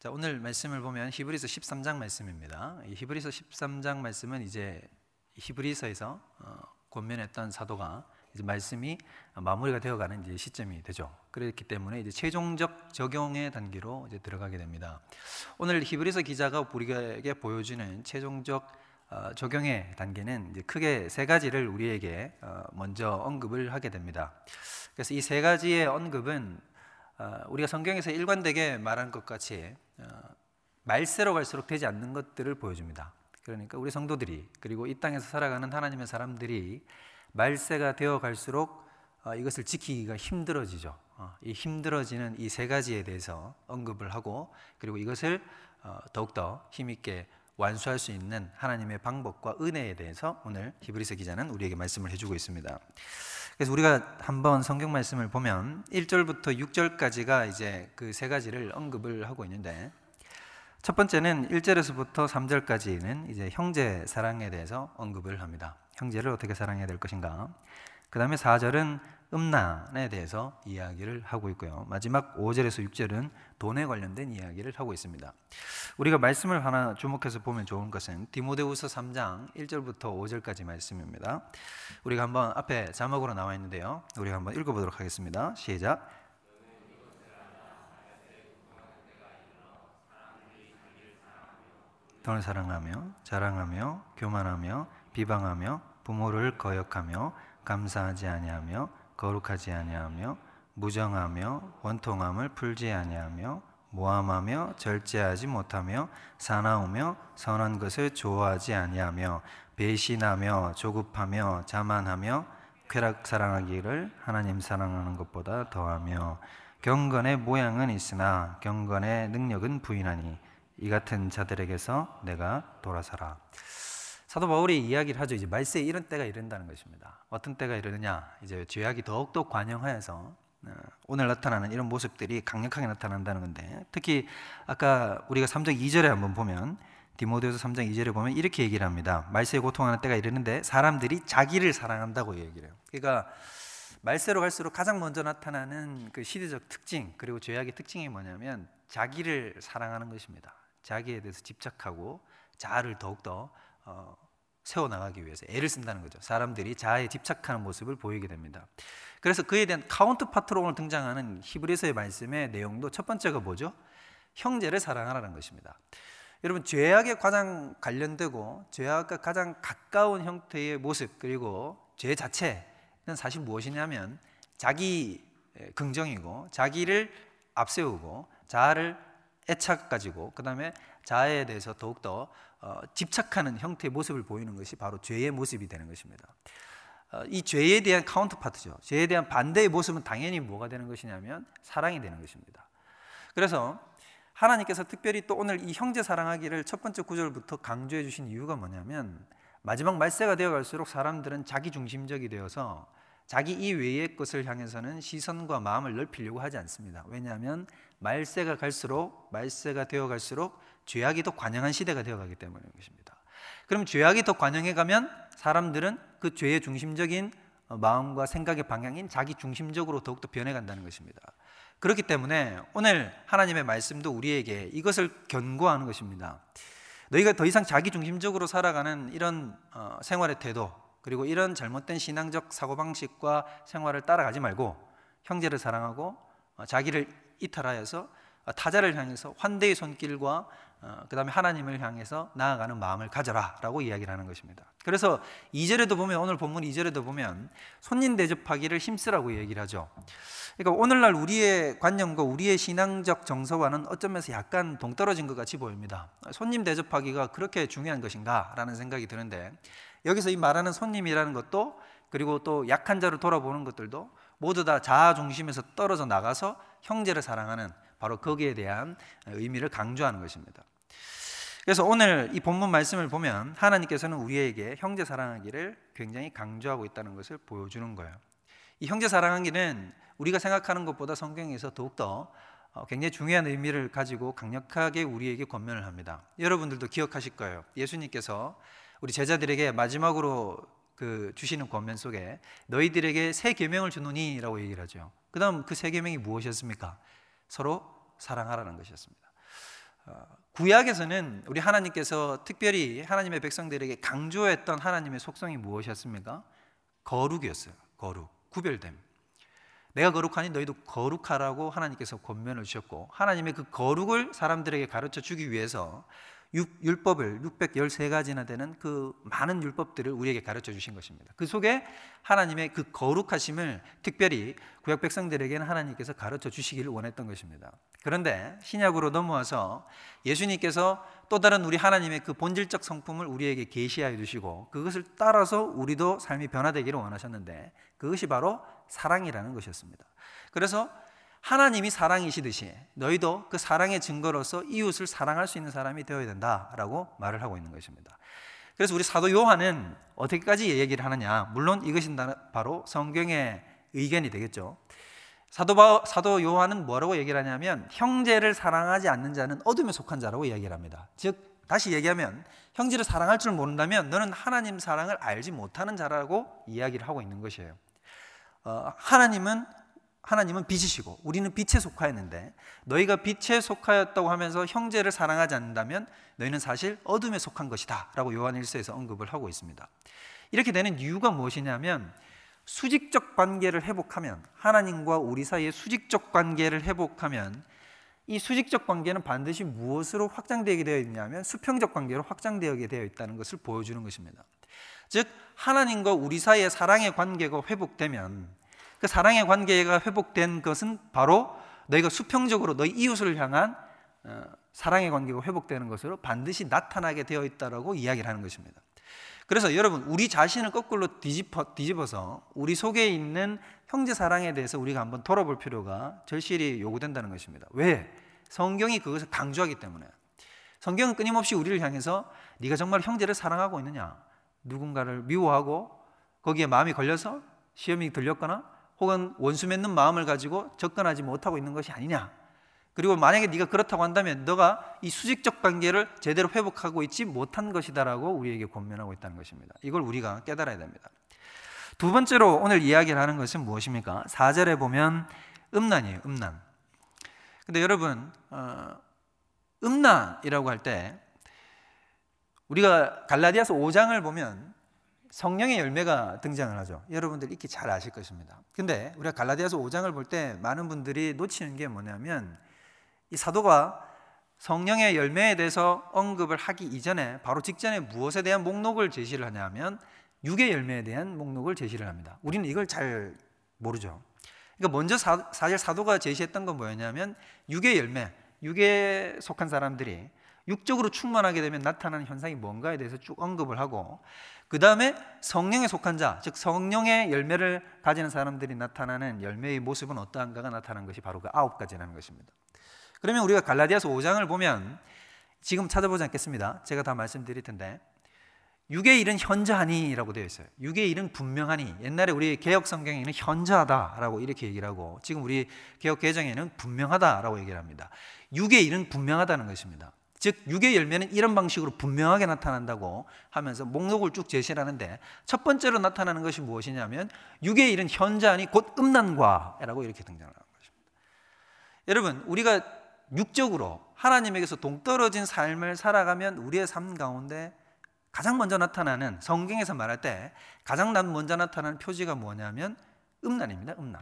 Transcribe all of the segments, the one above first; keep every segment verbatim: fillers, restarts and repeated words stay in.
자, 오늘 말씀을 보면 히브리서 십삼 장 말씀입니다. 이 히브리서 십삼 장 말씀은 이제 히브리서에서 어, 권면했던 사도가 이제 말씀이 마무리가 되어가는 이제 시점이 되죠. 그렇기 때문에 이제 최종적 적용의 단계로 이제 들어가게 됩니다. 오늘 히브리서 기자가 우리에게 보여주는 최종적 어, 적용의 단계는 이제 크게 세 가지를 우리에게 어, 먼저 언급을 하게 됩니다. 그래서 이 세 가지의 언급은 어, 우리가 성경에서 일관되게 말한 것 같이 어, 말세로 갈수록 되지 않는 것들을 보여줍니다. 그러니까 우리 성도들이 그리고 이 땅에서 살아가는 하나님의 사람들이 말세가 되어 갈수록 어, 이것을 지키기가 힘들어지죠. 어, 이 힘들어지는 이 세 가지에 대해서 언급을 하고 그리고 이것을 어, 더욱더 힘있게 완수할 수 있는 하나님의 방법과 은혜에 대해서 오늘 히브리서 기자는 우리에게 말씀을 해주고 있습니다. 그래서 우리가 한번 성경 말씀을 보면 일 절부터 육 절까지가 이제 그 세 가지를 언급을 하고 있는데, 첫 번째는 일 절에서부터 삼 절까지는 이제 형제 사랑에 대해서 언급을 합니다. 형제를 어떻게 사랑해야 될 것인가. 그 다음에 사 절은 음란에 대해서 이야기를 하고 있고요. 마지막 오 절에서 육 절은 돈에 관련된 이야기를 하고 있습니다. 우리가 말씀을 하나 주목해서 보면 좋은 것은 디모데후서 삼 장 일 절부터 오 절까지 말씀입니다. 우리가 한번 앞에 자막으로 나와 있는데요, 우리가 한번 읽어보도록 하겠습니다. 시작. 돈을 사랑하며 자랑하며 교만하며 비방하며 부모를 거역하며 감사하지 아니하며 거룩하지 아니하며 무정하며 원통함을 풀지 아니하며 모함하며 절제하지 못하며 사나우며 선한 것을 좋아하지 아니하며 배신하며 조급하며 자만하며 쾌락 사랑하기를 하나님 사랑하는 것보다 더하며 경건의 모양은 있으나 경건의 능력은 부인하니 이 같은 자들에게서 내가 돌아서라. 사도 바울이 이야기를 하죠. 이제 말세에 이런 때가 이른다는 것입니다. 어떤 때가 이르느냐, 이제 죄악이 더욱더 관영하여서 오늘 나타나는 이런 모습들이 강력하게 나타난다는 건데, 특히 아까 우리가 삼 장 이 절에 한번 보면, 디모데후서 삼 장 이 절에 보면 이렇게 얘기를 합니다. 말세에 고통하는 때가 이르는데 사람들이 자기를 사랑한다고 얘기를 해요. 그러니까 말세로 갈수록 가장 먼저 나타나는 그 시대적 특징, 그리고 죄악의 특징이 뭐냐면 자기를 사랑하는 것입니다. 자기에 대해서 집착하고 자아를 더욱더 어, 세워나가기 위해서 애를 쓴다는 거죠. 사람들이 자아에 집착하는 모습을 보이게 됩니다. 그래서 그에 대한 카운트파트로 오늘 등장하는 히브리서의 말씀의 내용도 첫 번째가 뭐죠? 형제를 사랑하라는 것입니다. 여러분, 죄악에 가장 관련되고 죄악과 가장 가까운 형태의 모습, 그리고 죄 자체는 사실 무엇이냐면 자기 긍정이고 자기를 앞세우고 자아를 애착 가지고 그 다음에 자아에 대해서 더욱더 어, 집착하는 형태의 모습을 보이는 것이 바로 죄의 모습이 되는 것입니다. 어, 이 죄에 대한 카운터파트죠. 죄에 대한 반대의 모습은 당연히 뭐가 되는 것이냐면 사랑이 되는 것입니다. 그래서 하나님께서 특별히 또 오늘 이 형제 사랑하기를 첫 번째 구절부터 강조해 주신 이유가 뭐냐면, 마지막 말세가 되어 갈수록 사람들은 자기 중심적이 되어서 자기 이외의 것을 향해서는 시선과 마음을 넓히려고 하지 않습니다. 왜냐하면 말세가 갈수록 말세가 되어 갈수록 죄악이 더 관영한 시대가 되어가기 때문인 것입니다. 그럼 죄악이 더 관영해 가면 사람들은 그 죄의 중심적인 마음과 생각의 방향인 자기 중심적으로 더욱더 변해간다는 것입니다. 그렇기 때문에 오늘 하나님의 말씀도 우리에게 이것을 견고하는 것입니다. 너희가 더 이상 자기 중심적으로 살아가는 이런 어, 생활의 태도, 그리고 이런 잘못된 신앙적 사고방식과 생활을 따라가지 말고 형제를 사랑하고 어, 자기를 이탈하여서 어, 타자를 향해서 환대의 손길과 어, 그 다음에 하나님을 향해서 나아가는 마음을 가져라 라고 이야기를 하는 것입니다. 그래서 이 절에도 보면, 오늘 본문 이 절에도 보면 손님 대접하기를 힘쓰라고 얘기를 하죠. 그러니까 오늘날 우리의 관념과 우리의 신앙적 정서와는 어쩌면서 약간 동떨어진 것 같이 보입니다. 손님 대접하기가 그렇게 중요한 것인가 라는 생각이 드는데, 여기서 이 말하는 손님이라는 것도, 그리고 또 약한 자를 돌아보는 것들도 모두 다 자아 중심에서 떨어져 나가서 형제를 사랑하는 바로 거기에 대한 의미를 강조하는 것입니다. 그래서 오늘 이 본문 말씀을 보면 하나님께서는 우리에게 형제 사랑하기를 굉장히 강조하고 있다는 것을 보여주는 거예요. 이 형제 사랑하기는 우리가 생각하는 것보다 성경에서 더욱더 굉장히 중요한 의미를 가지고 강력하게 우리에게 권면을 합니다. 여러분들도 기억하실 거예요. 예수님께서 우리 제자들에게 마지막으로 그 주시는 권면 속에 너희들에게 새 계명을 주노니 라고 얘기를 하죠. 그 다음 그 새 계명이 무엇이었습니까? 서로 사랑하라는 것이었습니다. 구약에서는 우리 하나님께서 특별히 하나님의 백성들에게 강조했던 하나님의 속성이 무엇이었습니까? 거룩이었어요. 거룩, 구별됨. 내가 거룩하니 너희도 거룩하라고 하나님께서 권면을 주셨고, 하나님의 그 거룩을 사람들에게 가르쳐 주기 위해서 율법을 육백십삼 가지나 되는 그 많은 율법들을 우리에게 가르쳐 주신 것입니다. 그 속에 하나님의 그 거룩하심을 특별히 구약 백성들에게는 하나님께서 가르쳐 주시기를 원했던 것입니다. 그런데 신약으로 넘어와서 예수님께서 또 다른 우리 하나님의 그 본질적 성품을 우리에게 계시하여 주시고, 그것을 따라서 우리도 삶이 변화되기를 원하셨는데, 그것이 바로 사랑이라는 것이었습니다. 그래서 하나님이 사랑이시듯이 너희도 그 사랑의 증거로서 이웃을 사랑할 수 있는 사람이 되어야 된다라고 말을 하고 있는 것입니다. 그래서 우리 사도 요한은 어떻게까지 얘기를 하느냐, 물론 이것이 바로 성경의 의견이 되겠죠. 사도, 바, 사도 요한은 뭐라고 얘기를 하냐면, 형제를 사랑하지 않는 자는 어둠에 속한 자라고 이야기를 합니다. 즉 다시 얘기하면, 형제를 사랑할 줄 모른다면 너는 하나님 사랑을 알지 못하는 자라고 이야기를 하고 있는 것이에요. 어, 하나님은 하나님은 빛이시고 우리는 빛에 속하였는데, 너희가 빛에 속하였다고 하면서 형제를 사랑하지 않는다면 너희는 사실 어둠에 속한 것이다 라고 요한 일서에서 언급을 하고 있습니다. 이렇게 되는 이유가 무엇이냐면, 수직적 관계를 회복하면, 하나님과 우리 사이의 수직적 관계를 회복하면, 이 수직적 관계는 반드시 무엇으로 확장되게 되어 있냐면 수평적 관계로 확장되게 되어 있다는 것을 보여주는 것입니다. 즉 하나님과 우리 사이의 사랑의 관계가 회복되면, 그 사랑의 관계가 회복된 것은 바로 너희가 수평적으로 너희 이웃을 향한 사랑의 관계가 회복되는 것으로 반드시 나타나게 되어 있다라고 이야기를 하는 것입니다. 그래서 여러분, 우리 자신을 거꾸로 뒤집어, 뒤집어서 우리 속에 있는 형제 사랑에 대해서 우리가 한번 돌아볼 필요가 절실히 요구된다는 것입니다. 왜? 성경이 그것을 강조하기 때문에. 성경은 끊임없이 우리를 향해서 네가 정말 형제를 사랑하고 있느냐, 누군가를 미워하고 거기에 마음이 걸려서 시험이 들렸거나 혹은 원수 맺는 마음을 가지고 접근하지 못하고 있는 것이 아니냐, 그리고 만약에 네가 그렇다고 한다면 너가 이 수직적 관계를 제대로 회복하고 있지 못한 것이다라고 우리에게 권면하고 있다는 것입니다. 이걸 우리가 깨달아야 됩니다. 두 번째로 오늘 이야기를 하는 것은 무엇입니까? 사 절에 보면 음란이에요. 음란. 근데 여러분, 어, 음란이라고 할 때 우리가 갈라디아서 오 장을 보면 성령의 열매가 등장을 하죠. 여러분들 익히 잘 아실 것입니다. 근데 우리가 갈라디아서 오 장을 볼 때 많은 분들이 놓치는 게 뭐냐면, 이 사도가 성령의 열매에 대해서 언급을 하기 이전에 바로 직전에 무엇에 대한 목록을 제시를 하냐면 육의 열매에 대한 목록을 제시를 합니다. 우리는 이걸 잘 모르죠. 그러니까 먼저 사, 사실 사도가 제시했던 건 뭐였냐면 육의 열매, 육에 속한 사람들이 육적으로 충만하게 되면 나타나는 현상이 뭔가에 대해서 쭉 언급을 하고, 그 다음에 성령에 속한 자, 즉 성령의 열매를 가지는 사람들이 나타나는 열매의 모습은 어떠한가가 나타나는 것이 바로 그 아홉 가지라는 것입니다. 그러면 우리가 갈라디아서 오 장을 보면, 지금 찾아보지 않겠습니다. 제가 다 말씀드릴 텐데, 육의 일은 현저하니라고 되어 있어요. 육의 일은 분명하니. 옛날에 우리 개혁 성경에는 현저하다라고 이렇게 얘기를 하고, 지금 우리 개혁 개정에는 분명하다라고 얘기를 합니다. 육의 일은 분명하다는 것입니다. 즉 육의 열매는 이런 방식으로 분명하게 나타난다고 하면서 목록을 쭉 제시를 하는데, 첫 번째로 나타나는 것이 무엇이냐면 육의 일은 현저하니 곧 음란과라고 이렇게 등장하는 것입니다. 여러분, 우리가 육적으로 하나님에게서 동떨어진 삶을 살아가면 우리의 삶 가운데 가장 먼저 나타나는, 성경에서 말할 때 가장 먼저 나타나는 표지가 뭐냐면 음란입니다. 음란.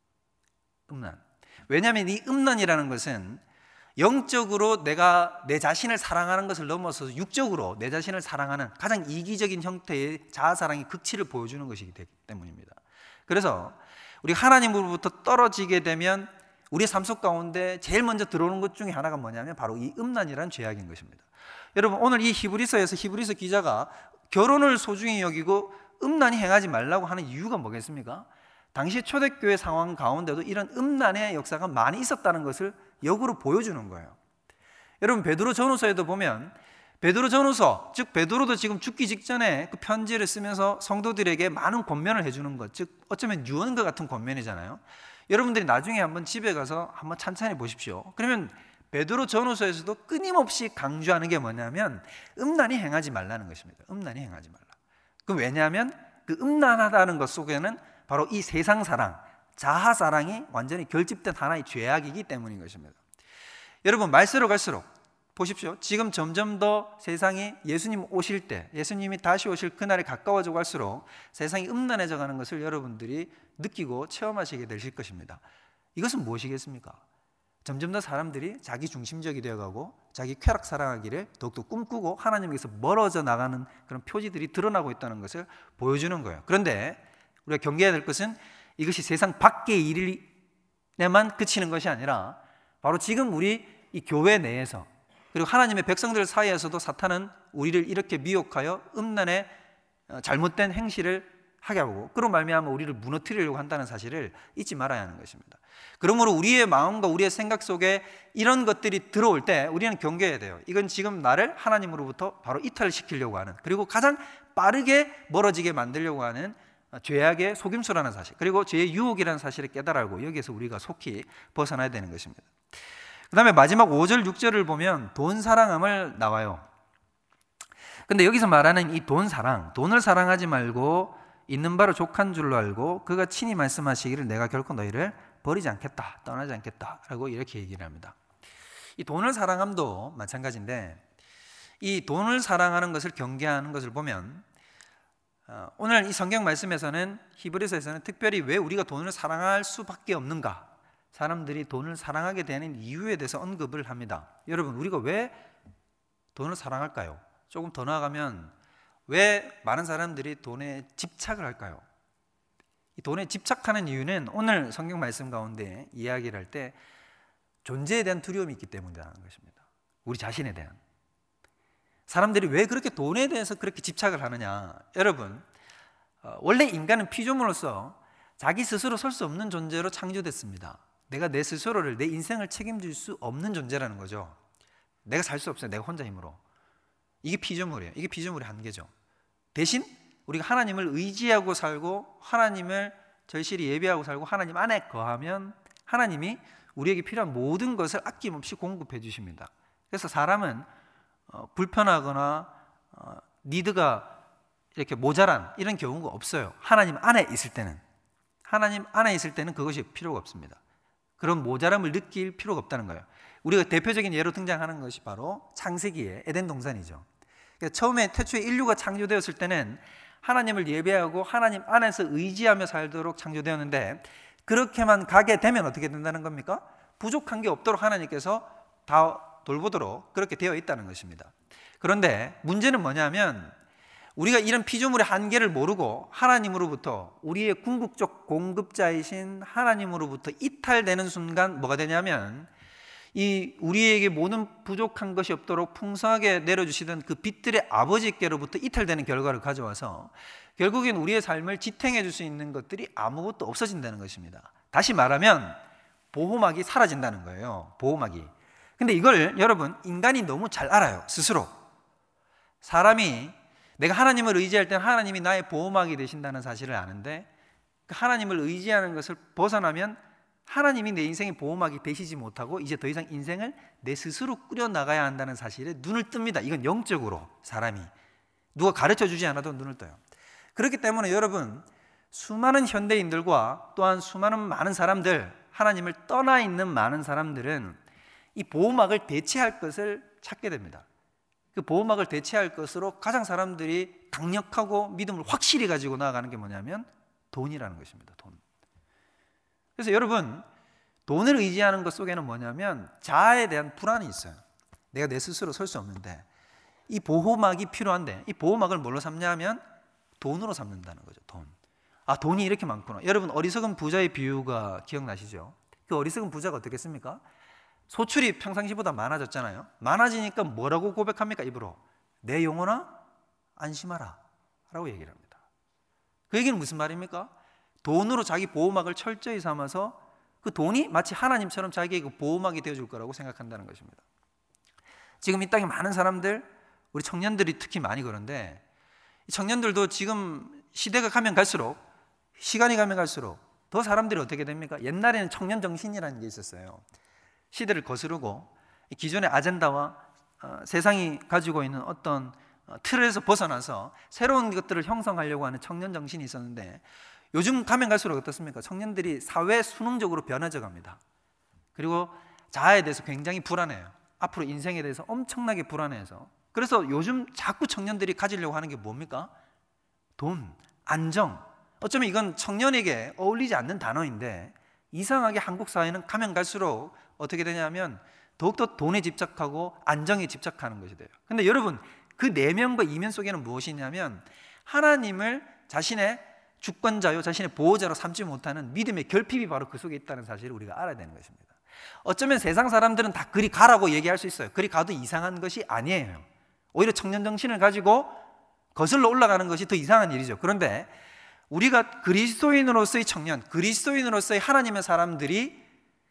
음란. 왜냐하면 이 음란이라는 것은 영적으로 내가 내 자신을 사랑하는 것을 넘어서서 육적으로 내 자신을 사랑하는 가장 이기적인 형태의 자아사랑의 극치를 보여주는 것이기 때문입니다. 그래서 우리 하나님으로부터 떨어지게 되면 우리의 삶 속 가운데 제일 먼저 들어오는 것 중에 하나가 뭐냐면 바로 이 음란이라는 죄악인 것입니다. 여러분, 오늘 이 히브리서에서 히브리서 기자가 결혼을 소중히 여기고 음란히 행하지 말라고 하는 이유가 뭐겠습니까? 당시 초대교회 상황 가운데도 이런 음란의 역사가 많이 있었다는 것을 역으로 보여주는 거예요. 여러분, 베드로 전후서에도 보면 베드로 전후서, 즉 베드로도 지금 죽기 직전에 그 편지를 쓰면서 성도들에게 많은 권면을 해주는 것, 즉 어쩌면 유언과 같은 권면이잖아요. 여러분들이 나중에 한번 집에 가서 한번 찬찬히 보십시오. 그러면 베드로 전후서에서도 끊임없이 강조하는 게 뭐냐면 음란히 행하지 말라는 것입니다. 음란히 행하지 말라. 그 왜냐하면 그 음란하다는 것 속에는 바로 이 세상 사랑, 자아 사랑이 완전히 결집된 하나의 죄악이기 때문인 것입니다. 여러분, 말세로 갈수록 보십시오. 지금 점점 더 세상이 예수님 오실 때, 예수님이 다시 오실 그날이 가까워져 갈수록 세상이 음란해져 가는 것을 여러분들이 느끼고 체험하시게 되실 것입니다. 이것은 무엇이겠습니까? 점점 더 사람들이 자기 중심적이 되어가고 자기 쾌락 사랑하기를 더욱더 꿈꾸고 하나님께서 멀어져 나가는 그런 표지들이 드러나고 있다는 것을 보여주는 거예요. 그런데 우리가 경계해야 될 것은 이것이 세상 밖의 일에만 그치는 것이 아니라 바로 지금 우리 이 교회 내에서, 그리고 하나님의 백성들 사이에서도 사탄은 우리를 이렇게 미혹하여 음란의 잘못된 행실을 하게 하고 그로 말미암아 우리를 무너뜨리려고 한다는 사실을 잊지 말아야 하는 것입니다. 그러므로 우리의 마음과 우리의 생각 속에 이런 것들이 들어올 때 우리는 경계해야 돼요. 이건 지금 나를 하나님으로부터 바로 이탈시키려고 하는, 그리고 가장 빠르게 멀어지게 만들려고 하는 죄악의 속임수라는 사실, 그리고 죄의 유혹이라는 사실을 깨달고 여기에서 우리가 속히 벗어나야 되는 것입니다. 그 다음에 마지막 오 절 육 절을 보면 돈 사랑함을 나와요. 근데 여기서 말하는 이 돈 사랑, 돈을 사랑하지 말고 있는 바로 족한 줄로 알고 그가 친히 말씀하시기를 내가 결코 너희를 버리지 않겠다, 떠나지 않겠다 라고 이렇게 얘기를 합니다. 이 돈을 사랑함도 마찬가지인데, 이 돈을 사랑하는 것을 경계하는 것을 보면 오늘 이 성경 말씀에서는, 히브리서에서는 특별히 왜 우리가 돈을 사랑할 수밖에 없는가, 사람들이 돈을 사랑하게 되는 이유에 대해서 언급을 합니다. 여러분, 우리가 왜 돈을 사랑할까요? 조금 더 나아가면 왜 많은 사람들이 돈에 집착을 할까요? 이 돈에 집착하는 이유는 오늘 성경 말씀 가운데 이야기를 할 때 존재에 대한 두려움이 있기 때문이라는 것입니다. 우리 자신에 대한. 사람들이 왜 그렇게 돈에 대해서 그렇게 집착을 하느냐? 여러분, 원래 인간은 피조물로서 자기 스스로 설 수 없는 존재로 창조됐습니다. 내가 내 스스로를, 내 인생을 책임질 수 없는 존재라는 거죠. 내가 살 수 없어요. 내가 혼자 힘으로. 이게 피조물이에요. 이게 피조물의 한계죠. 대신 우리가 하나님을 의지하고 살고 하나님을 절실히 예배하고 살고 하나님 안에 거하면 하나님이 우리에게 필요한 모든 것을 아낌없이 공급해 주십니다. 그래서 사람은 어, 불편하거나 어, 니드가 이렇게 모자란 이런 경우가 없어요. 하나님 안에 있을 때는. 하나님 안에 있을 때는 그것이 필요가 없습니다. 그런 모자람을 느낄 필요가 없다는 거예요. 우리가 대표적인 예로 등장하는 것이 바로 창세기의 에덴 동산이죠. 그러니까 처음에 태초에 인류가 창조되었을 때는 하나님을 예배하고 하나님 안에서 의지하며 살도록 창조되었는데, 그렇게만 가게 되면 어떻게 된다는 겁니까? 부족한 게 없도록 하나님께서 다 돌보도록 그렇게 되어 있다는 것입니다. 그런데 문제는 뭐냐면 우리가 이런 피조물의 한계를 모르고 하나님으로부터, 우리의 궁극적 공급자이신 하나님으로부터 이탈되는 순간 뭐가 되냐면, 이 우리에게 모든 부족한 것이 없도록 풍성하게 내려주시던 그 빛들의 아버지께로부터 이탈되는 결과를 가져와서 결국엔 우리의 삶을 지탱해 줄 수 있는 것들이 아무것도 없어진다는 것입니다. 다시 말하면 보호막이 사라진다는 거예요. 보호막이. 근데 이걸 여러분, 인간이 너무 잘 알아요. 스스로. 사람이 내가 하나님을 의지할 때 하나님이 나의 보호막이 되신다는 사실을 아는데, 그 하나님을 의지하는 것을 벗어나면 하나님이 내 인생의 보호막이 되시지 못하고 이제 더 이상 인생을 내 스스로 꾸려나가야 한다는 사실에 눈을 뜹니다. 이건 영적으로 사람이. 누가 가르쳐주지 않아도 눈을 떠요. 그렇기 때문에 여러분, 수많은 현대인들과 또한 수많은 많은 사람들, 하나님을 떠나 있는 많은 사람들은 이 보호막을 대체할 것을 찾게 됩니다. 그 보호막을 대체할 것으로 가장 사람들이 강력하고 믿음을 확실히 가지고 나아가는 게 뭐냐면 돈이라는 것입니다. 돈. 그래서 여러분, 돈을 의지하는 것 속에는 뭐냐면 자아에 대한 불안이 있어요. 내가 내 스스로 설 수 없는데 이 보호막이 필요한데, 이 보호막을 뭘로 삼냐면 돈으로 삼는다는 거죠. 돈. 아, 돈이 이렇게 많구나. 여러분, 어리석은 부자의 비유가 기억나시죠? 그 어리석은 부자가 어떻겠습니까? 소출이 평상시보다 많아졌잖아요. 많아지니까 뭐라고 고백합니까? 입으로. 내 영혼아 안심하라 라고 얘기를 합니다. 그 얘기는 무슨 말입니까? 돈으로 자기 보호막을 철저히 삼아서 그 돈이 마치 하나님처럼 자기의 그 보호막이 되어줄 거라고 생각한다는 것입니다. 지금 이 땅에 많은 사람들, 우리 청년들이 특히 많이 그런데, 청년들도 지금 시대가 가면 갈수록, 시간이 가면 갈수록 더 사람들이 어떻게 됩니까? 옛날에는 청년 정신이라는 게 있었어요. 시대를 거스르고 기존의 아젠다와 어, 세상이 가지고 있는 어떤 어, 틀에서 벗어나서 새로운 것들을 형성하려고 하는 청년 정신이 있었는데, 요즘 가면 갈수록 어떻습니까? 청년들이 사회 수능적으로 변해져 갑니다. 그리고 자아에 대해서 굉장히 불안해요. 앞으로 인생에 대해서 엄청나게 불안해서, 그래서 요즘 자꾸 청년들이 가지려고 하는 게 뭡니까? 돈, 안정. 어쩌면 이건 청년에게 어울리지 않는 단어인데 이상하게 한국 사회는 가면 갈수록 어떻게 되냐면 더욱더 돈에 집착하고 안정에 집착하는 것이 돼요. 근데 여러분, 그 내면과 이면 속에는 무엇이 있냐면 하나님을 자신의 주권자요, 자신의 보호자로 삼지 못하는 믿음의 결핍이 바로 그 속에 있다는 사실을 우리가 알아야 되는 것입니다. 어쩌면 세상 사람들은 다 그리 가라고 얘기할 수 있어요. 그리 가도 이상한 것이 아니에요. 오히려 청년 정신을 가지고 거슬러 올라가는 것이 더 이상한 일이죠. 그런데 우리가 그리스도인으로서의 청년, 그리스도인으로서의 하나님의 사람들이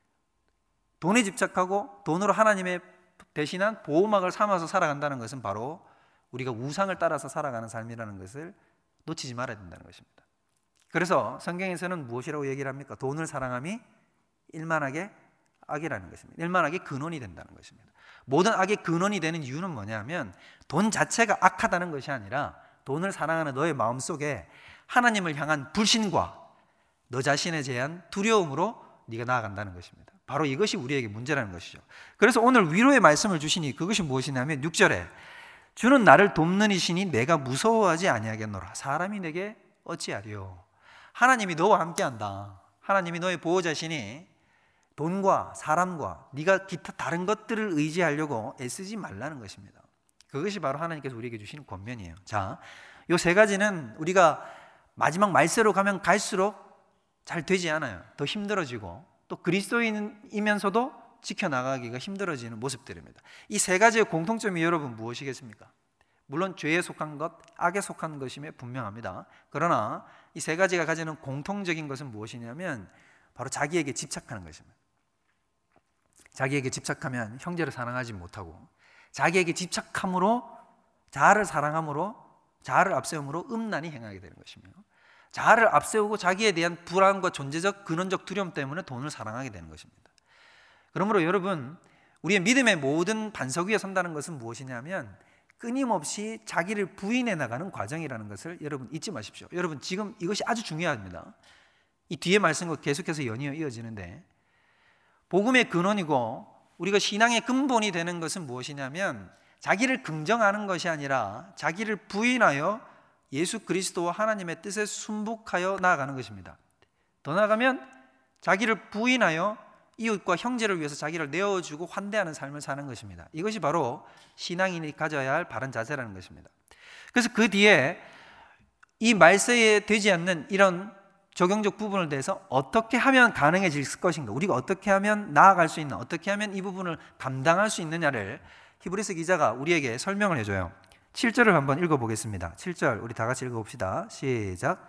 돈에 집착하고 돈으로 하나님의 대신한 보호막을 삼아서 살아간다는 것은 바로 우리가 우상을 따라서 살아가는 삶이라는 것을 놓치지 말아야 된다는 것입니다. 그래서 성경에서는 무엇이라고 얘기를 합니까? 돈을 사랑함이 일만하게 악이라는 것입니다. 일만하게 근원이 된다는 것입니다. 모든 악의 근원이 되는 이유는 뭐냐면 돈 자체가 악하다는 것이 아니라 돈을 사랑하는 너의 마음속에 하나님을 향한 불신과 너 자신에 대한 두려움으로 네가 나아간다는 것입니다. 바로 이것이 우리에게 문제라는 것이죠. 그래서 오늘 위로의 말씀을 주시니 그것이 무엇이냐면 육 절에 주는 나를 돕는 이시니 내가 무서워하지 아니하겠노라. 사람이 내게 어찌하리요. 하나님이 너와 함께한다. 하나님이 너의 보호자시니 돈과 사람과 네가 기타 다른 것들을 의지하려고 애쓰지 말라는 것입니다. 그것이 바로 하나님께서 우리에게 주시는 권면이에요. 자, 이 세 가지는 우리가 마지막 말세로 가면 갈수록 잘 되지 않아요. 더 힘들어지고 또 그리스도인이면서도 지켜나가기가 힘들어지는 모습들입니다. 이 세 가지의 공통점이 여러분 무엇이겠습니까? 물론 죄에 속한 것, 악에 속한 것임에 분명합니다. 그러나 이 세 가지가 가지는 공통적인 것은 무엇이냐면 바로 자기에게 집착하는 것입니다. 자기에게 집착하면 형제를 사랑하지 못하고, 자기에게 집착함으로 자아를 사랑함으로 자아를 앞세움으로 음란히 행하게 되는 것이며, 자아를 앞세우고 자기에 대한 불안과 존재적 근원적 두려움 때문에 돈을 사랑하게 되는 것입니다. 그러므로 여러분, 우리의 믿음의 모든 반석 위에 선다는 것은 무엇이냐면 끊임없이 자기를 부인해 나가는 과정이라는 것을 여러분 잊지 마십시오. 여러분, 지금 이것이 아주 중요합니다. 이 뒤에 말씀과 계속해서 연이어 이어지는데, 복음의 근원이고 우리가 신앙의 근본이 되는 것은 무엇이냐면 자기를 긍정하는 것이 아니라 자기를 부인하여 예수 그리스도와 하나님의 뜻에 순복하여 나아가는 것입니다. 더 나아가면 자기를 부인하여 이웃과 형제를 위해서 자기를 내어주고 환대하는 삶을 사는 것입니다. 이것이 바로 신앙인이 가져야 할 바른 자세라는 것입니다. 그래서 그 뒤에 이 말세에 되지 않는 이런 적용적 부분을 대해서 어떻게 하면 가능해질 것인가, 우리가 어떻게 하면 나아갈 수 있나, 어떻게 하면 이 부분을 감당할 수 있느냐를 히브리서 기자가 우리에게 설명을 해줘요. 칠 절을 한번 읽어보겠습니다. 칠 절 우리 다 같이 읽어봅시다. 시작.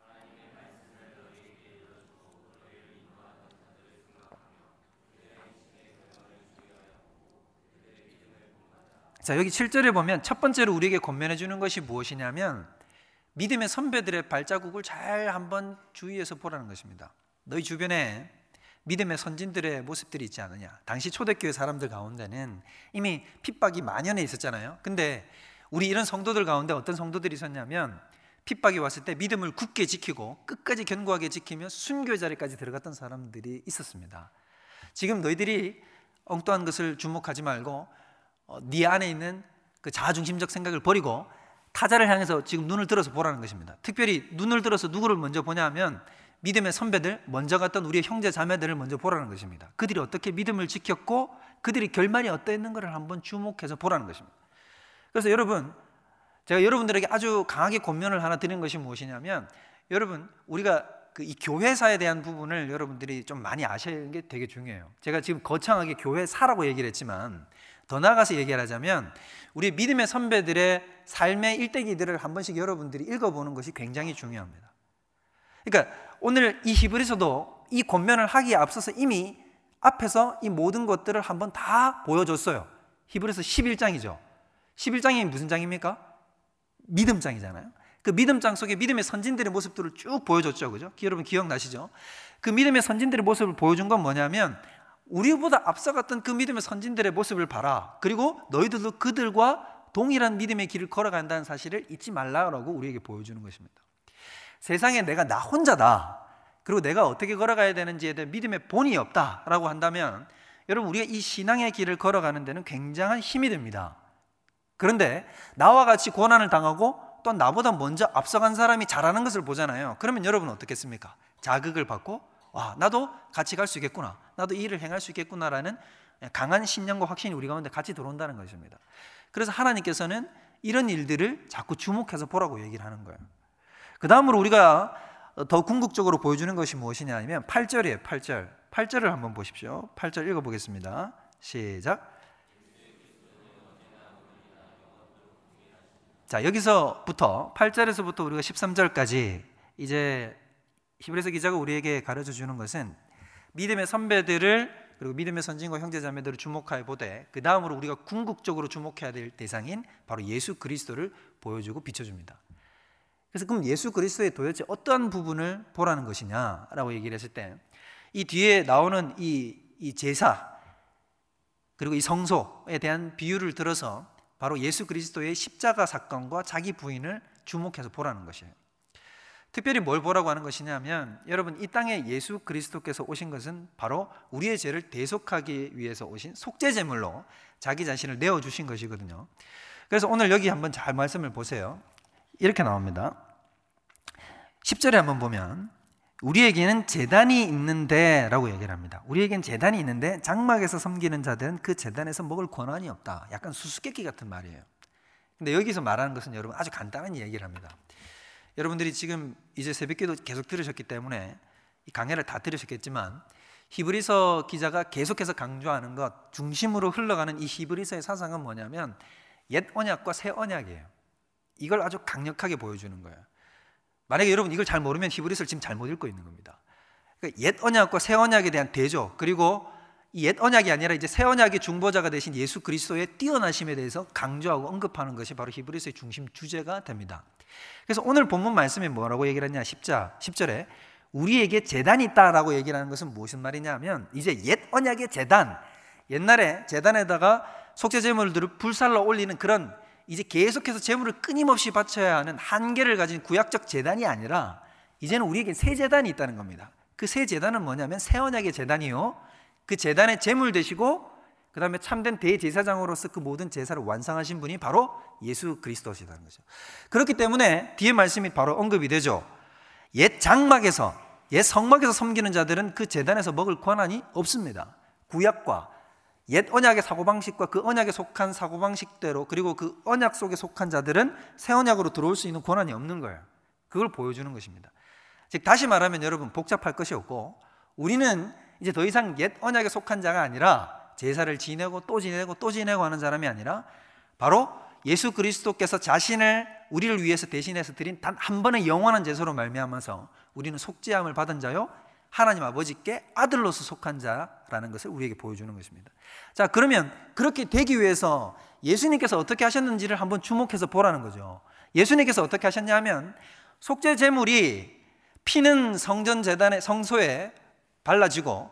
자, 여기 칠 절에 보면 첫 번째로 우리에게 권면해 주는 것이 무엇이냐면 믿음의 선배들의 발자국을 잘 한번 주의해서 보라는 것입니다. 너희 주변에 믿음의 선진들의 모습들이 있지 않느냐. 당시 초대교회 사람들 가운데는 이미 핍박이 만연해 있었잖아요. 근데 우리 이런 성도들 가운데 어떤 성도들이 있었냐면 핍박이 왔을 때 믿음을 굳게 지키고 끝까지 견고하게 지키며 순교의 자리까지 들어갔던 사람들이 있었습니다. 지금 너희들이 엉뚱한 것을 주목하지 말고 어, 네 안에 있는 그 자아중심적 생각을 버리고 타자를 향해서 지금 눈을 들어서 보라는 것입니다. 특별히 눈을 들어서 누구를 먼저 보냐 하면 믿음의 선배들, 먼저 갔던 우리의 형제 자매들을 먼저 보라는 것입니다. 그들이 어떻게 믿음을 지켰고 그들이 결말이 어떠했는가를 한번 주목해서 보라는 것입니다. 그래서 여러분, 제가 여러분들에게 아주 강하게 권면을 하나 드리는 것이 무엇이냐면, 여러분, 우리가 그 이 교회사에 대한 부분을 여러분들이 좀 많이 아시는 게 되게 중요해요. 제가 지금 거창하게 교회사라고 얘기를 했지만 더 나아가서 얘기를 하자면 우리 믿음의 선배들의 삶의 일대기들을 한 번씩 여러분들이 읽어보는 것이 굉장히 중요합니다. 그러니까 오늘 이 히브리서도 이 권면을 하기에 앞서서 이미 앞에서 이 모든 것들을 한번 다 보여줬어요. 히브리서 십일 장이죠. 십일 장이 무슨 장입니까? 믿음장이잖아요. 그 믿음장 속에 믿음의 선진들의 모습들을 쭉 보여줬죠. 그죠? 여러분 기억나시죠? 그 믿음의 선진들의 모습을 보여준 건 뭐냐면 우리보다 앞서갔던 그 믿음의 선진들의 모습을 봐라. 그리고 너희들도 그들과 동일한 믿음의 길을 걸어간다는 사실을 잊지 말라고 우리에게 보여주는 것입니다. 세상에 내가 나 혼자다. 그리고 내가 어떻게 걸어가야 되는지에 대한 믿음의 본이 없다라고 한다면 여러분, 우리가 이 신앙의 길을 걸어가는 데는 굉장한 힘이 됩니다. 그런데 나와 같이 고난을 당하고 또 나보다 먼저 앞서간 사람이 잘하는 것을 보잖아요. 그러면 여러분은 어떻겠습니까? 자극을 받고 와, 나도 같이 갈 수 있겠구나, 나도 이 일을 행할 수 있겠구나라는 강한 신념과 확신이 우리 가운데 같이 들어온다는 것입니다. 그래서 하나님께서는 이런 일들을 자꾸 주목해서 보라고 얘기를 하는 거예요. 그 다음으로 우리가 더 궁극적으로 보여주는 것이 무엇이냐 하면 팔 절이에요. 팔 절. 팔 절을 한번 보십시오. 팔 절 읽어보겠습니다. 시작. 자, 여기서부터 팔 절에서부터 우리가 십삼 절까지 이제 히브리서 기자가 우리에게 가르쳐 주는 것은 믿음의 선배들을, 그리고 믿음의 선진과 형제자매들을 주목하여 보되 그 다음으로 우리가 궁극적으로 주목해야 될 대상인 바로 예수 그리스도를 보여주고 비춰줍니다. 그래서 그럼 예수 그리스도의 도대체 어떠한 부분을 보라는 것이냐라고 얘기를 했을 때, 이 뒤에 나오는 이, 이 제사 그리고 이 성소에 대한 비유를 들어서 바로 예수 그리스도의 십자가 사건과 자기 부인을 주목해서 보라는 것이에요. 특별히 뭘 보라고 하는 것이냐면, 여러분, 이 땅에 예수 그리스도께서 오신 것은 바로 우리의 죄를 대속하기 위해서 오신 속죄제물로 자기 자신을 내어주신 것이거든요. 그래서 오늘 여기 한번 잘 말씀을 보세요. 이렇게 나옵니다. 십 절에 한번 보면 우리에게는 제단이 있는데 라고 얘기를 합니다. 우리에게는 제단이 있는데 장막에서 섬기는 자들은 그 제단에서 먹을 권한이 없다. 약간 수수께끼 같은 말이에요. 근데 여기서 말하는 것은 여러분 아주 간단한 얘기를 합니다. 여러분들이 지금 이제 새벽기도 계속 들으셨기 때문에 이 강해를 다 들으셨겠지만, 히브리서 기자가 계속해서 강조하는 것, 중심으로 흘러가는 이 히브리서의 사상은 뭐냐면 옛 언약과 새 언약이에요. 이걸 아주 강력하게 보여주는 거예요. 만약에 여러분 이걸 잘 모르면 히브리서를 지금 잘못 읽고 있는 겁니다. 그러니까 옛 언약과 새 언약에 대한 대조, 그리고 이 옛 언약이 아니라 이제 새 언약의 중보자가 되신 예수 그리스도의 뛰어나심에 대해서 강조하고 언급하는 것이 바로 히브리서의 중심 주제가 됩니다. 그래서 오늘 본문 말씀에 뭐라고 얘기를 했냐, 십 절에 우리에게 제단이 있다라고 얘기를 하는 것은 무슨 말이냐 하면, 이제 옛 언약의 제단, 옛날에 제단에다가 속죄제물들을 불살라 올리는 그런, 이제 계속해서 제물을 끊임없이 바쳐야 하는 한계를 가진 구약적 제단이 아니라 이제는 우리에게 새 제단이 있다는 겁니다. 그 새 제단은 뭐냐면 새 언약의 제단이요, 그 제단의 제물 되시고 그 다음에 참된 대제사장으로서 그 모든 제사를 완성하신 분이 바로 예수 그리스도시라는 거죠. 그렇기 때문에 뒤에 말씀이 바로 언급이 되죠. 옛 장막에서, 옛 성막에서 섬기는 자들은 그 제단에서 먹을 권한이 없습니다. 구약과 옛 언약의 사고방식과 그 언약에 속한 사고방식대로, 그리고 그 언약 속에 속한 자들은 새 언약으로 들어올 수 있는 권한이 없는 거예요. 그걸 보여주는 것입니다. 즉 다시 말하면 여러분, 복잡할 것이 없고 우리는 이제 더 이상 옛 언약에 속한 자가 아니라 제사를 지내고 또 지내고 또 지내고 하는 사람이 아니라 바로 예수 그리스도께서 자신을 우리를 위해서 대신해서 드린 단 한 번의 영원한 제사로 말미암아서 우리는 속죄함을 받은 자요, 하나님 아버지께 아들로서 속한 자라는 것을 우리에게 보여주는 것입니다. 자, 그러면 그렇게 되기 위해서 예수님께서 어떻게 하셨는지를 한번 주목해서 보라는 거죠. 예수님께서 어떻게 하셨냐 하면, 속죄 제물이 피는 성전 제단의 성소에 발라지고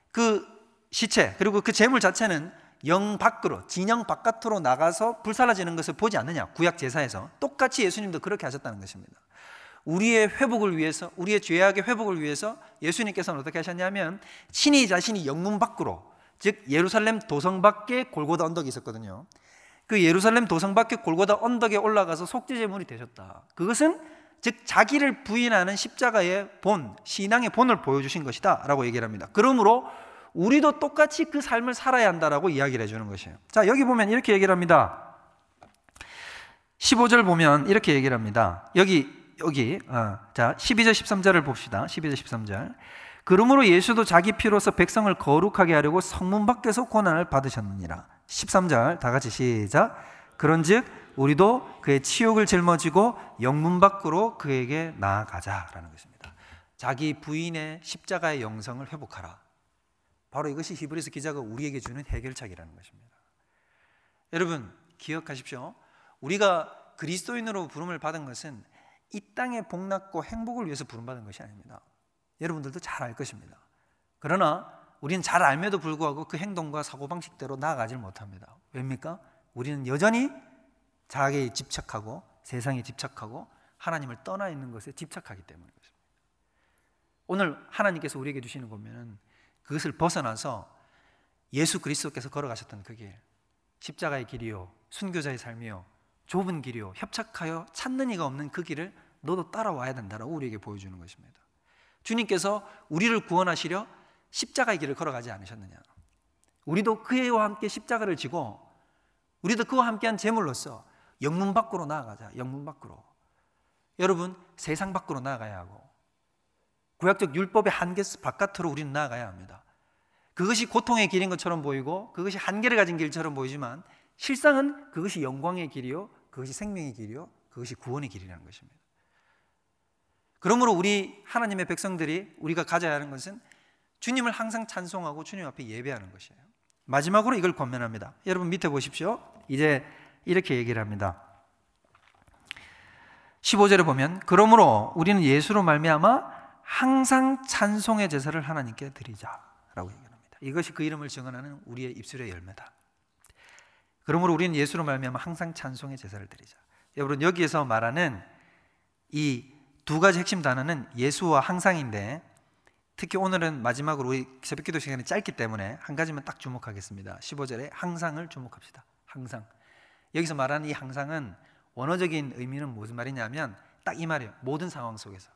그 시체, 그리고 그 제물 자체는 영 밖으로, 진영 바깥으로 나가서 불살라지는 것을 보지 않느냐, 구약 제사에서. 똑같이 예수님도 그렇게 하셨다는 것입니다. 우리의 회복을 위해서, 우리의 죄악의 회복을 위해서 예수님께서는 어떻게 하셨냐면 친히 자신이 영문 밖으로, 즉 예루살렘 도성 밖에 골고다 언덕이 있었거든요. 그 예루살렘 도성 밖에 골고다 언덕에 올라가서 속죄제물이 되셨다. 그것은 즉 자기를 부인하는 십자가의 본, 신앙의 본을 보여주신 것이다 라고 얘기를 합니다. 그러므로 우리도 똑같이 그 삶을 살아야 한다라고 이야기를 해주는 것이에요. 자, 여기 보면 이렇게 얘기를 합니다. 십오 절 보면 이렇게 얘기를 합니다. 여기 여기 어, 자 십이 절 십삼 절을 봅시다. 십이 절 십삼 절. 그러므로 예수도 자기 피로서 백성을 거룩하게 하려고 성문 밖에서 고난을 받으셨느니라. 십삼 절 다 같이 시작. 그런즉 우리도 그의 치욕을 짊어지고 영문 밖으로 그에게 나아가자라는 것입니다. 자기 부인의 십자가의 영성을 회복하라. 바로 이것이 히브리서 기자가 우리에게 주는 해결책이라는 것입니다. 여러분 기억하십시오. 우리가 그리스도인으로 부름을 받은 것은 이 땅의 복락과 행복을 위해서 부름받은 것이 아닙니다. 여러분들도 잘 알 것입니다. 그러나 우리는 잘 알면도 불구하고 그 행동과 사고방식대로 나아가질 못합니다. 왜입니까? 우리는 여전히 자기에 집착하고 세상에 집착하고 하나님을 떠나 있는 것에 집착하기 때문인 것입니다. 오늘 하나님께서 우리에게 주시는 거면 그것을 벗어나서 예수 그리스도께서 걸어가셨던 그 길, 십자가의 길이요 순교자의 삶이요 좁은 길이요 협착하여 찾는 이가 없는 그 길을 너도 따라와야 된다라고 우리에게 보여주는 것입니다. 주님께서 우리를 구원하시려 십자가의 길을 걸어가지 않으셨느냐? 우리도 그와 함께 십자가를 지고 우리도 그와 함께한 제물로서 영문 밖으로 나아가자. 영문 밖으로. 여러분, 세상 밖으로 나아가야 하고 구약적 율법의 한계 바깥으로 우리는 나아가야 합니다. 그것이 고통의 길인 것처럼 보이고 그것이 한계를 가진 길처럼 보이지만 실상은 그것이 영광의 길이요 그것이 생명의 길이요 그것이 구원의 길이라는 것입니다. 그러므로 우리 하나님의 백성들이 우리가 가져야 하는 것은 주님을 항상 찬송하고 주님 앞에 예배하는 것이에요. 마지막으로 이걸 권면합니다. 여러분 밑에 보십시오. 이제 이렇게 얘기를 합니다. 십오 절에 보면 그러므로 우리는 예수로 말미암아 항상 찬송의 제사를 하나님께 드리자라고 얘기합니다. 이것이 그 이름을 증언하는 우리의 입술의 열매다. 그러므로 우리는 예수로 말미암아 항상 찬송의 제사를 드리자. 여러분 여기에서 말하는 이 두 가지 핵심 단어는 예수와 항상인데 특히 오늘은 마지막으로 우리 새벽기도 시간이 짧기 때문에 한 가지만 딱 주목하겠습니다. 십오 절에 항상을 주목합시다. 항상. 여기서 말하는 이 항상은 원어적인 의미는 무슨 말이냐면 딱 이 말이에요. 모든 상황 속에서.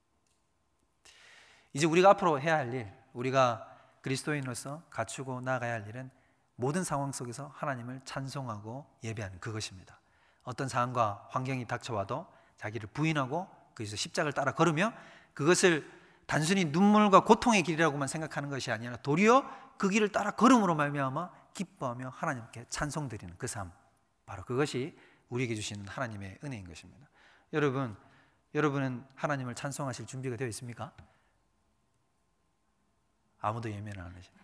이제 우리가 앞으로 해야 할 일, 우리가 그리스도인으로서 갖추고 나아가야 할 일은 모든 상황 속에서 하나님을 찬송하고 예배하는 그것입니다. 어떤 상황과 환경이 닥쳐와도 자기를 부인하고 그래서 십자가를 따라 걸으며 그것을 단순히 눈물과 고통의 길이라고만 생각하는 것이 아니라 도리어 그 길을 따라 걸음으로 말미암아 기뻐하며 하나님께 찬송드리는 그 삶, 바로 그것이 우리에게 주시는 하나님의 은혜인 것입니다. 여러분, 여러분은 하나님을 찬송하실 준비가 되어 있습니까? 아무도 예매는 안 하시죠.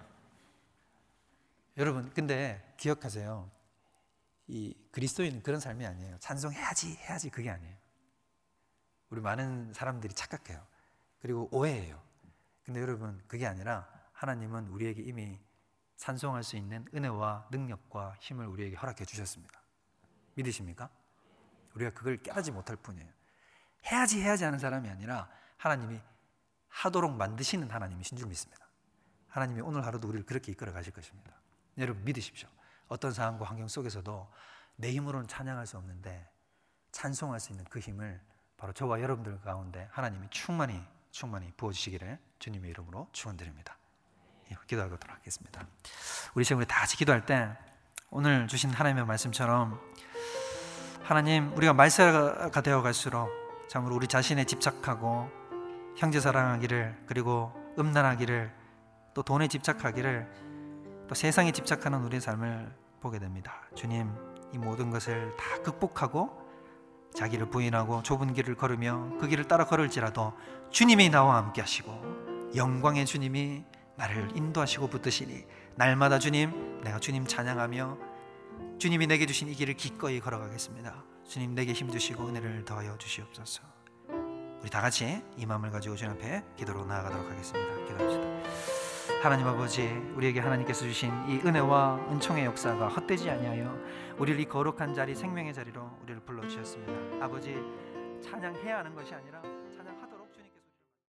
여러분, 근데 기억하세요. 이 그리스도인은 그런 삶이 아니에요. 찬송해야지, 해야지 그게 아니에요. 우리 많은 사람들이 착각해요. 그리고 오해해요. 근데 여러분, 그게 아니라 하나님은 우리에게 이미 찬송할 수 있는 은혜와 능력과 힘을 우리에게 허락해 주셨습니다. 믿으십니까? 우리가 그걸 깨닫지 못할 뿐이에요. 해야지 해야지 하는 사람이 아니라 하나님이 하도록 만드시는 하나님이신 줄 믿습니다. 하나님이 오늘 하루도 우리를 그렇게 이끌어 가실 것입니다. 여러분 믿으십시오. 어떤 상황과 환경 속에서도 내 힘으로는 찬양할 수 없는데 찬송할 수 있는 그 힘을 바로 저와 여러분들 가운데 하나님이 충만히 충만히 부어주시기를 주님의 이름으로 축원드립니다. 기도하도록 하겠습니다. 우리 지금 우리 다 같이 기도할 때 오늘 주신 하나님의 말씀처럼 하나님, 우리가 말세가 되어 갈수록 참으로 우리 자신에 집착하고 형제 사랑하기를, 그리고 음란하기를, 또 돈에 집착하기를, 또 세상에 집착하는 우리의 삶을 보게 됩니다. 주님, 이 모든 것을 다 극복하고 자기를 부인하고 좁은 길을 걸으며 그 길을 따라 걸을지라도 주님이 나와 함께 하시고 영광의 주님이 나를 인도하시고 붙드시니 날마다 주님, 내가 주님 찬양하며 주님이 내게 주신 이 길을 기꺼이 걸어가겠습니다. 주님, 내게 힘 주시고 은혜를 더하여 주시옵소서. 우리 다 같이 이 마음을 가지고 주님 앞에 기도로 나아가도록 하겠습니다. 기도합시다. 하나님 아버지, 우리에게 하나님께서 주신 이 은혜와 은총의 역사가 헛되지 아니하여 우리를 이 거룩한 자리, 생명의 자리로 우리를 불러주셨습니다. 아버지, 찬양해야 하는 것이 아니라